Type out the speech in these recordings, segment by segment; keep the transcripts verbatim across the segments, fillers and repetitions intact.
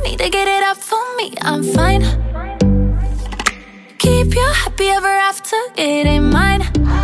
need to get it up for me, I'm fine. Keep you happy ever after, it ain't mine.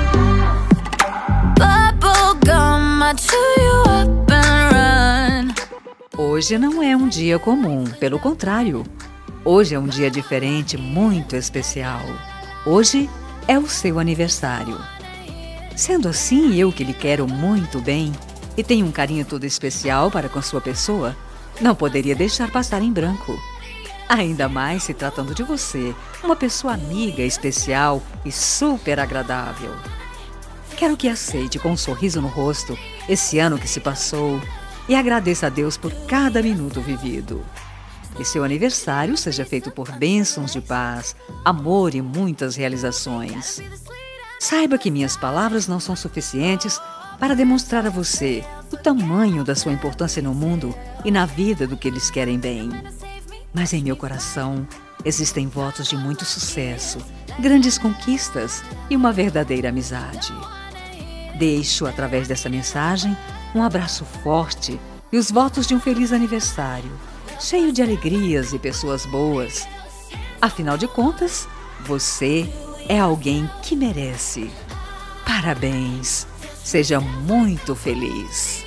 Bubble gum, I chew you up and run. Hoje não é um dia comum, pelo contrário. Hoje é um dia diferente, muito especial. Hoje é o seu aniversário. Sendo assim, eu que lhe quero muito bem e tenho um carinho todo especial para com sua pessoa, não poderia deixar passar em branco. Ainda mais se tratando de você, uma pessoa amiga, especial e super agradável. Quero que aceite com um sorriso no rosto esse ano que se passou e agradeça a Deus por cada minuto vivido. E seu aniversário seja feito por bênçãos de paz, amor e muitas realizações. Saiba que minhas palavras não são suficientes para demonstrar a você o tamanho da sua importância no mundo e na vida do que eles querem bem. Mas em meu coração existem votos de muito sucesso, grandes conquistas e uma verdadeira amizade. Deixo, através dessa mensagem, um abraço forte e os votos de um feliz aniversário, cheio de alegrias e pessoas boas. Afinal de contas, você é alguém que merece. Parabéns! Seja muito feliz!